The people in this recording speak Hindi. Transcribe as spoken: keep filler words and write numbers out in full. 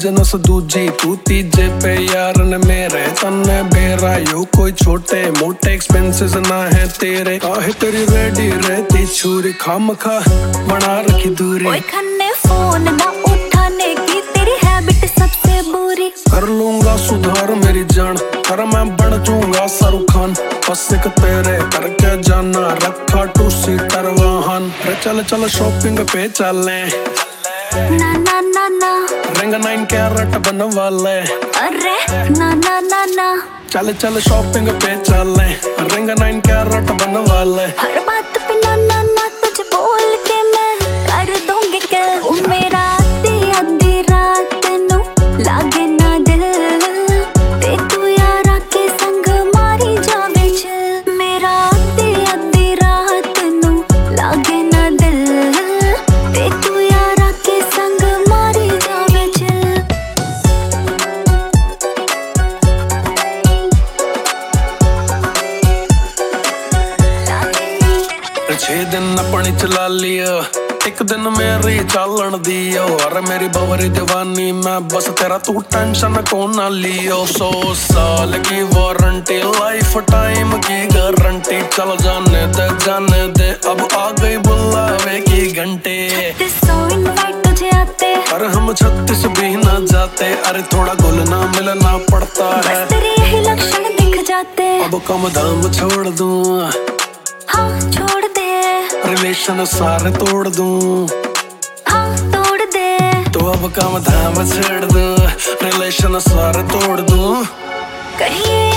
बिजनेस दूजी तू तीजे पे यार ने मेरे तन्ने बेरा यो कोई छोटे मोटे एक्सपेंसेस ना है तेरे काहे तेरी रेडी रहती छुरी खाम खा बना रखी दूरी ओए खन्ने फोन ना उठाने की तेरी हैबिट सबसे बुरी कर लूंगा सुधार मेरी जान कर मैं बन जाऊंगा शाहरुख खान बस एक तेरे करके जाना रखा टू सीटर वाहन रे चल चल शॉपिंग पे चले ना ना ना ना रिंग नाइन कैरेट बनवा ले अरे ना ना ना ना चल चल शॉपिंग पे चले रिंग नाइन कैरेट बनवा ले हर बात पे ना ना ना तुझे बोल के मैं कर दूंगी क्या ओ मेरा आधी आधी रात नू लागे ना दिल ते तू यारा के संग मारी जावे चल मेरा आधी आधी रात नू लागे ना दिल ते तू यारा के संग मारी जावे चल छे दिन अपनी चला लिया एक दिन मेरी चालन दियो अरे मेरी बवरी दीवानी मैं बस तेरा तू टेंशन को ना लियो सौ साल की वारंटी लाइफ टाइम की गारंटी चल जाने दे जाने दे अब आ गई बुलावे की घंटे सौ इनवाइट तुझे आते अरे हम छत्तीस भी ना जाते अरे थोड़ा घुलना मिलना पड़ता है बस तेरे यही लक्षण दिख जाते अब कम दाम छोड़ दूं हाँ छोड़ दे रिलेशन सारे तोड़ दूं हाँ तोड़ दे तो अब काम धाम छेड़ दूं रिलेशन सारे तोड़ दूं कहीं